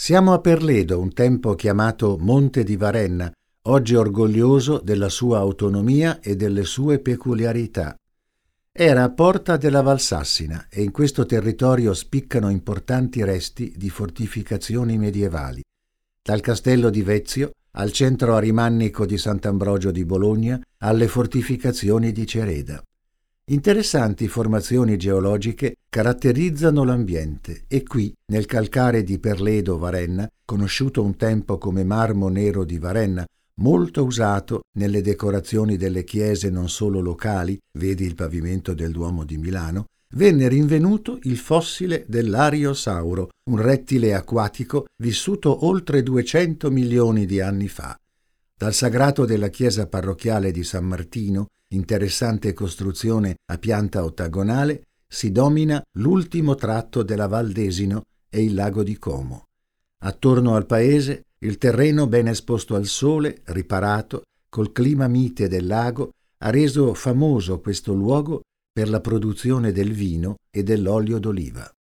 Siamo a Perledo, un tempo chiamato Monte di Varenna, oggi orgoglioso della sua autonomia e delle sue peculiarità. Era a porta della Valsassina e in questo territorio spiccano importanti resti di fortificazioni medievali, dal castello di Vezio al centro arimannico di Sant'Ambrogio di Bologna alle fortificazioni di Cereda. Interessanti formazioni geologiche caratterizzano l'ambiente e qui, nel calcare di Perledo Varenna, conosciuto un tempo come marmo nero di Varenna, molto usato nelle decorazioni delle chiese non solo locali, vedi il pavimento del Duomo di Milano, venne rinvenuto il fossile dell'Ariosauro, un rettile acquatico vissuto oltre 200 milioni di anni fa. Dal sagrato della chiesa parrocchiale di San Martino, interessante costruzione a pianta ottagonale, si domina l'ultimo tratto della Val d'Esino e il lago di Como. Attorno al paese, il terreno ben esposto al sole, riparato, col clima mite del lago, ha reso famoso questo luogo per la produzione del vino e dell'olio d'oliva.